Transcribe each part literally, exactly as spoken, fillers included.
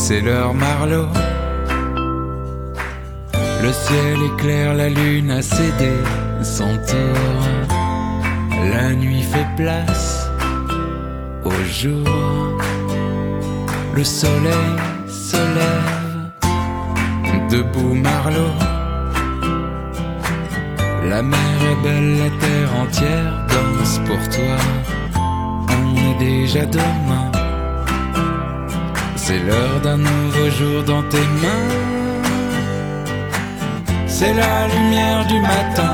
C'est l'heure Marlowe. Le ciel est clair, la lune a cédé son tour. La nuit fait place au jour. Le soleil se lève. Debout Marlowe. La mer est belle, la terre entière danse pour toi. On est déjà demain. C'est l'heure d'un nouveau jour dans tes mains. C'est la lumière du matin.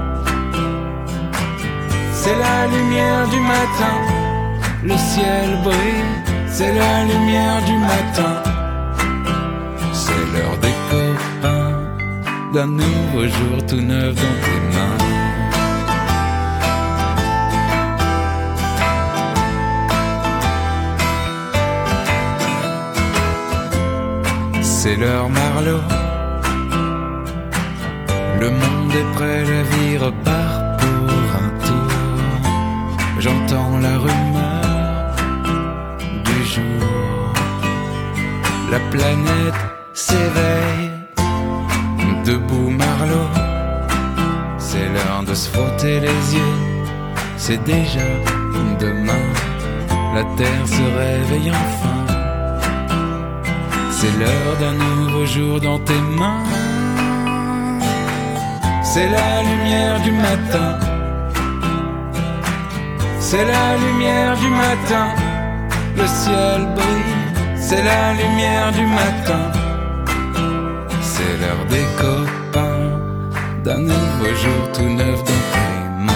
C'est la lumière du matin. Le ciel brille. C'est la lumière du matin. C'est l'heure des copains. D'un nouveau jour tout neuf dans tes mains. C'est l'heure Marlowe. Le monde est prêt, la vie repart pour un tour. J'entends la rumeur du jour. La planète s'éveille. Debout Marlowe. C'est l'heure de se frotter les yeux. C'est déjà demain. La terre se réveille enfin. C'est l'heure d'un nouveau jour dans tes mains. C'est la lumière du matin. C'est la lumière du matin. Le ciel brille. C'est la lumière du matin. C'est l'heure des copains. D'un nouveau jour tout neuf dans tes mains.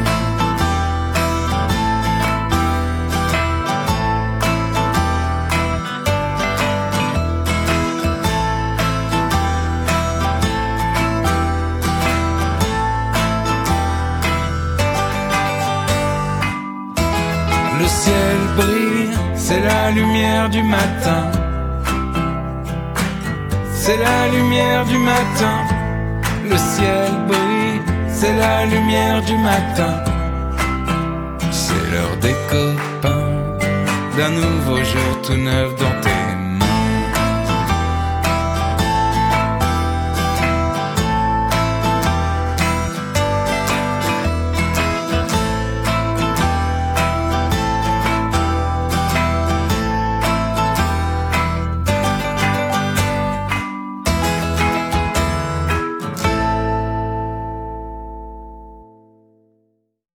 Le ciel brille, c'est la lumière du matin. C'est la lumière du matin. Le ciel brille, c'est la lumière du matin. C'est l'heure des copains. D'un nouveau jour tout neuf dans tes